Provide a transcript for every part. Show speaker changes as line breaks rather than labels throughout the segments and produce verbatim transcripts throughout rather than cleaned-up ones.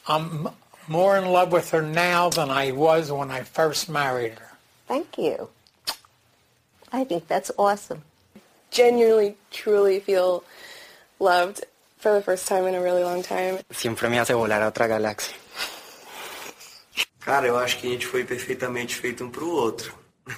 I'm more in love with her now than I was when I first married her.
Thank you. I think that's awesome.
Genuinely, truly feel loved for the first time in a really long time.
Siempre me hace volar a otra galaxia.
Cara, eu acho que a gente foi perfeitamente feito um pro outro.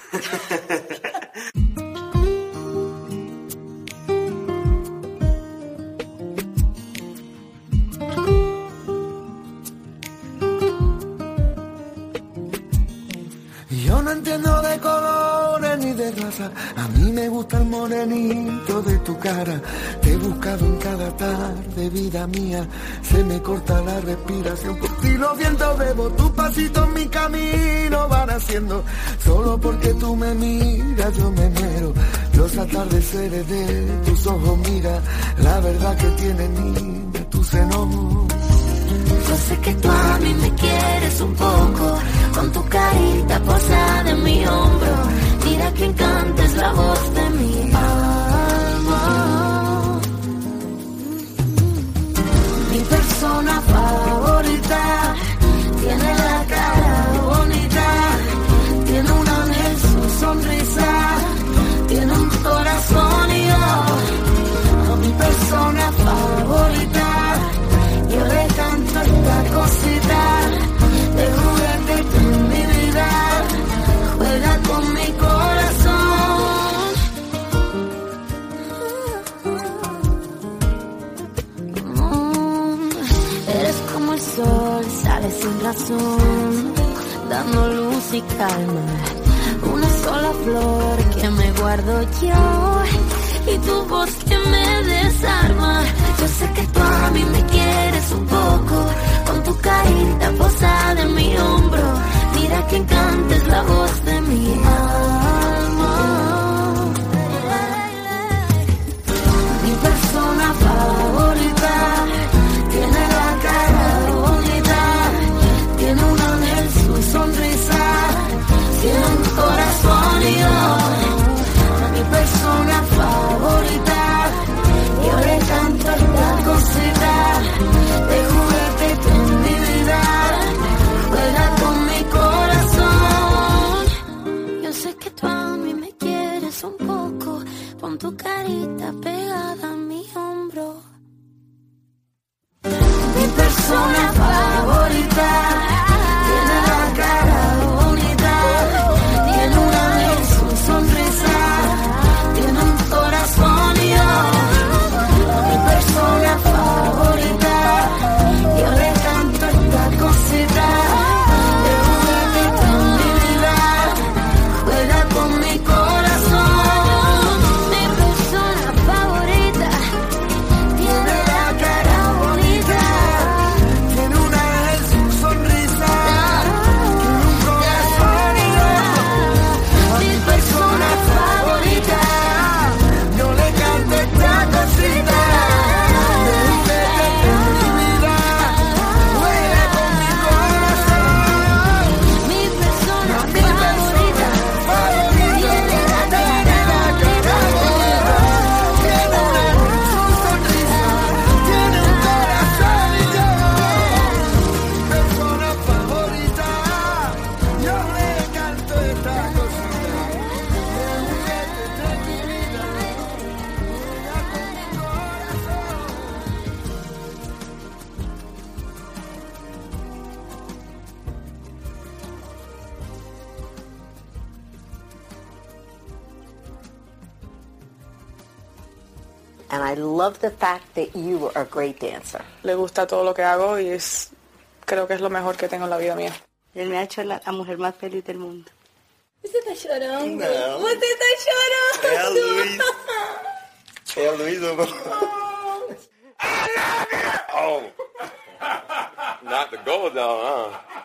Yo no entiendo de colores ni de raza, a mí me gusta el morenito de tu cara. Te he buscado en cada tarde, vida mía, se me corta la respiración. Por ti los vientos bebo, tus pasitos mi camino van haciendo. Solo porque tú me miras yo me muero. Los atardeceres de tus ojos, mira, la verdad que tienen niña tus senos.
Yo sé que tú a mí me quieres un poco, con tu carita posada en mi hombro. Mira que encanta es la voz de mi alma. Mi persona favorita tiene la cara bonita, tiene un ángel su sonrisa, tiene un corazón y yo. Mi persona favorita, yo le canto esta cosita de juguete que en mi vida juega con mi corazón. Mm, eres como el sol, sale sin razón, dando luz y calma. Una sola flor que me guardo yo y tu voz que me desarma. Yo sé que tú a mí me quieres un poco, con tu carita posada en mi hombro. Mira que encanta es la voz de mi alma. Mi persona favorita tiene la cara bonita, tiene un ángel su sonrisa, tiene un corazón y yo. Mi persona favorita, yo le canto esta cosita de juguete que en mi vida juega con mi corazón. Yo sé que tú a mí me quieres un poco, con tu carita pegada a mi hombro. Mi persona favorita tiene la cara bonita, tiene un ángel su sonrisa, tiene un corazón y yo. Mi persona favorita, yo le canto esta cosita de juguete que en mi vida juega con mi corazón. Mi persona favorita tiene la cara bonita,
Tiene un ángel su sonrisa, tiene un corazón y yo.
mi persona favorita.
Yo le canto esta cosita de juguete que en mi vida juega con mi corazón.
Mi persona
Mi persona
favorita tiene la cara bonita,
Tiene un ángel su sonrisa, tiene un corazón y yo. Mi persona favorita, yo le canto esta cosita de juguete de mi vida juega con mi corazón.
And I love the fact that you are a great dancer.
Le gusta todo lo que hago y es, creo que es lo mejor que tengo en la vida mía.
Él me ha hecho la, la mujer más feliz del mundo.
¿Usted está llorando?
No.
¿Usted está llorando?
É a Luiz. É a Luiz. Oh. Not the gold though, huh?